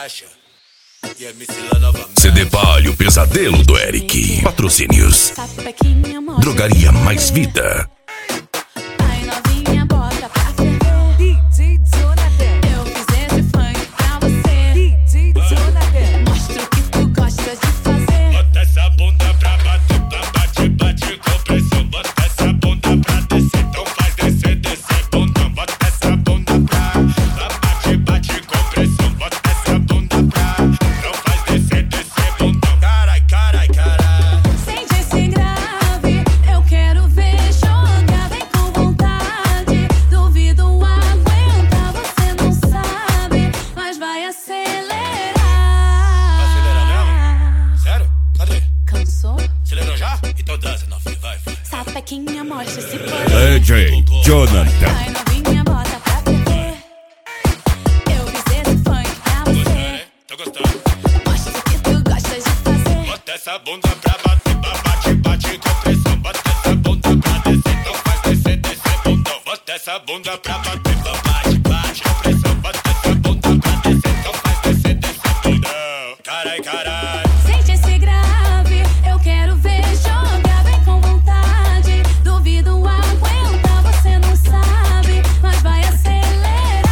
Caixa e MC Lá novamente. CD Palio, pesadelo do Eric. Patrocínios. Drogaria Mais Vida. Ai novinha, bota pra ferver. DJ Jonathan. Eu fiz esse funk pra você. DJ Jonathan. Mostra o que tu gosta de fazer. Bota essa bunda pra bater, bate com pressão. Bota essa bunda pra descer, então faz descer, descer bundão. Bota essa bunda pra bate com pressão. Bota essa bunda pra não faz descer, descer bundão. Carai, carai, carai. Sente esse grave, eu quero ver jogar. Vem com vontade, duvido aguentar. Você não sabe, mas vai acelerar. Vai acelerar mesmo? Sério? Cadê? Cansou? Acelerou já? Então dança, novinho, vai. Sapequinha, mostra esse poder. DJ Jonathan. Ai novinha, bota pra ferver. Eu fiz esse funk pra Gostando, você. hein? Tô gostando. Mostra o que tu gosta de fazer. Bota essa bunda pra bater, bate com pressão. Bota essa bunda pra descer, então faz descer, descer bundão. Bota essa bunda pra bater, bate com pressão. Bota essa bunda pra descer, então faz descer, descer bundão. Carai, carai. Sente esse grave, eu quero ver jogar. Vem com vontade, duvido aguentar. Você não sabe, mas vai acelerar.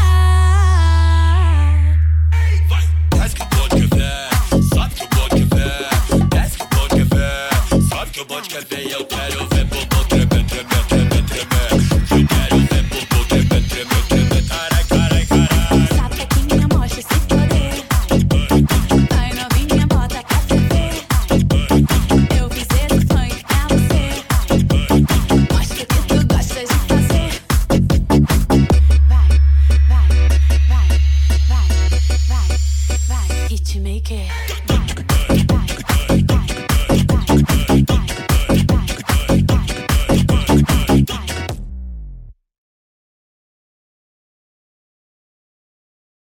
Vai, desce que o bonde quer ver, sobe que o bonde quer ver. Desce que o bonde quer ver, sobe que o bonde quer ver. Eu quero ver bumbum tremer, tremer, tremer, tremer. Eu quero ver bumbum tremer, tremer, tremer. Carai, carai, carai. Sapequinha, mostra esse poder. Ai novinha, bota pra ferver. Eu fiz esse funk pra você. Mostra o que tu gosta de fazer. Vai, vai, vai, vai, vai, vai. Hitmaker.